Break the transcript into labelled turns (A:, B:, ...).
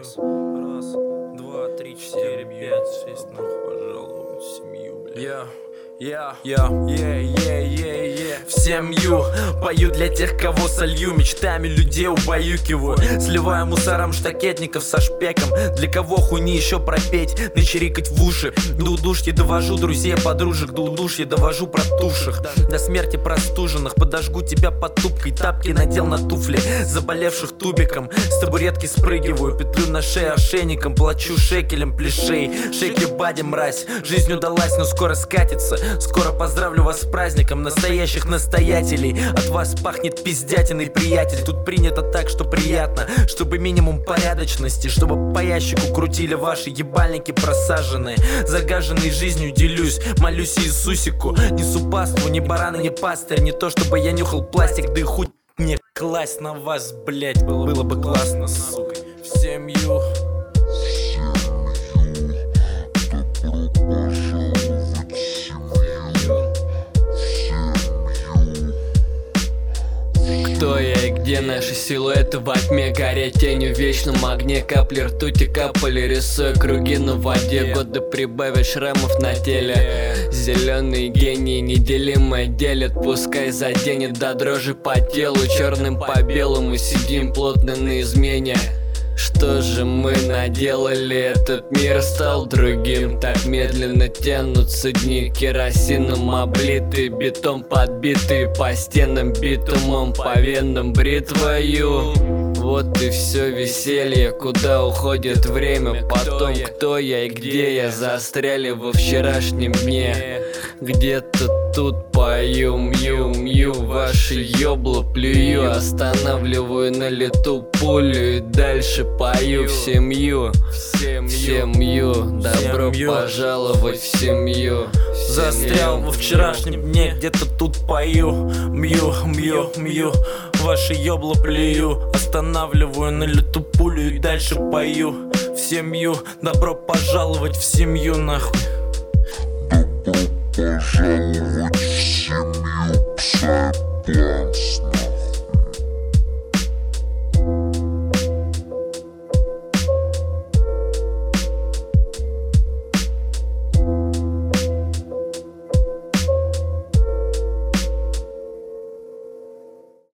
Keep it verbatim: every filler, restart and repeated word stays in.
A: Раз, раз, два, три, четыре, пять, шесть, нахуй, пожаловать в семью, блядь. Я, я, я, я, я, я, я. В семью пою для тех, кого солью, мечтами людей убаюкиваю, сливаю мусором штакетников со шпеком. Для кого хуйни еще пропеть, начирикать в уши. До удушья довожу друзей, подружек, до удушья довожу протухших, до смерти простуженных. Подожгу тебя под тупкой, тапки надел на туфли заболевших тубиком. С табуретки спрыгиваю, петлю на шее ошейником, плачу шекелем плешей. Шейки бади, мразь, жизнь удалась, но скоро скатится. Скоро поздравлю вас с праздником настоящих настоятелей. От вас пахнет пиздятиной, приятель. Тут принято так, что приятно, чтобы минимум порядочности, чтобы по ящику крутили ваши ебальники просаженные. Загаженной жизнью делюсь, молюсь Иисусику. Несу паству, ни барана, ни пастырь. Не то чтобы я нюхал пластик, да и хуй мне класть на вас, блять. Было, было бы классно, сука. В семью.
B: Кто я и где наши силуэты во тьме, горя тенью в вечном огне. Капли ртути капали, рисуя круги на воде. Годы прибавят шрамов на теле. Зеленые гении неделимое делят, пускай заденет до дрожи по телу. Черным по белому сидим плотно на измене. Что же мы наделали? Этот мир стал другим. Так медленно тянутся дни, керосином облитый, бетон подбитый, по стенам битумом, по венам бритвою. Вот и все веселье, куда уходит время. Потом кто я и где я застряли во вчерашнем дне. Где-то тут пою, мью, мью ваши ёбла, плюю, останавливаю на лету пулю и дальше пою в семью, в семью, добро пожаловать в семью.
A: Застрял во вчерашнем дне, где-то тут пою, мью, мью, мью ваши ёбла, плюю, останавливаю на лету пулю и дальше пою в семью. Добро пожаловать в семью, нахуй.
C: Пожаловать в семью, Псай Планс.